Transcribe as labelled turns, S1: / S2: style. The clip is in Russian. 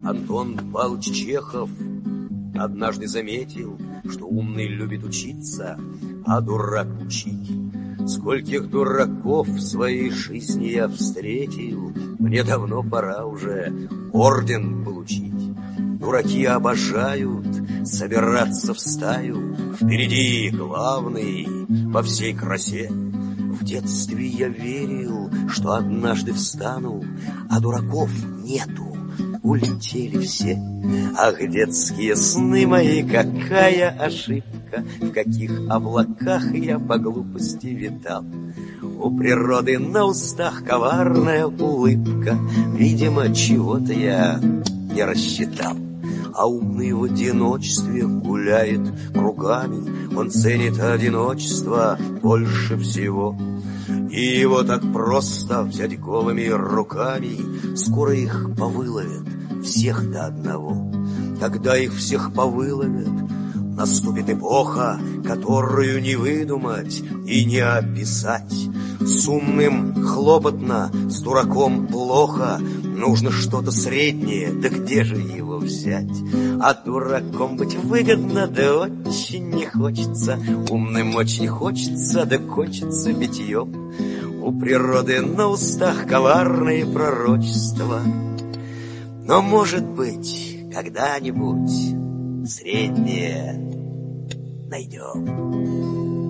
S1: Антон Павлович Чехов однажды заметил, что умный любит учиться, а дурак учить. Скольких дураков в своей жизни я встретил, мне давно пора уже орден получить. Дураки обожают собираться в стаю, впереди главный во всей красе. В детстве я верил, что однажды встану, а дураков нету, улетели все. Ах, детские сны мои, какая ошибка, в каких облаках я по глупости витал. У природы на устах коварная улыбка, видимо, чего-то я не рассчитал. А умный в одиночестве гуляет кругами, он ценит одиночество больше всего. И его так просто взять голыми руками, скоро их повыловят всех до одного. Когда их всех повыловят, наступит эпоха, которую не выдумать и не описать. С умным хлопотно, с дураком плохо, нужно что-то среднее, да где же его взять? А дураком быть выгодно, да очень не хочется, умным очень хочется, да кончится битьем. У природы на устах коварные пророчества, но, может быть, когда-нибудь среднее найдем.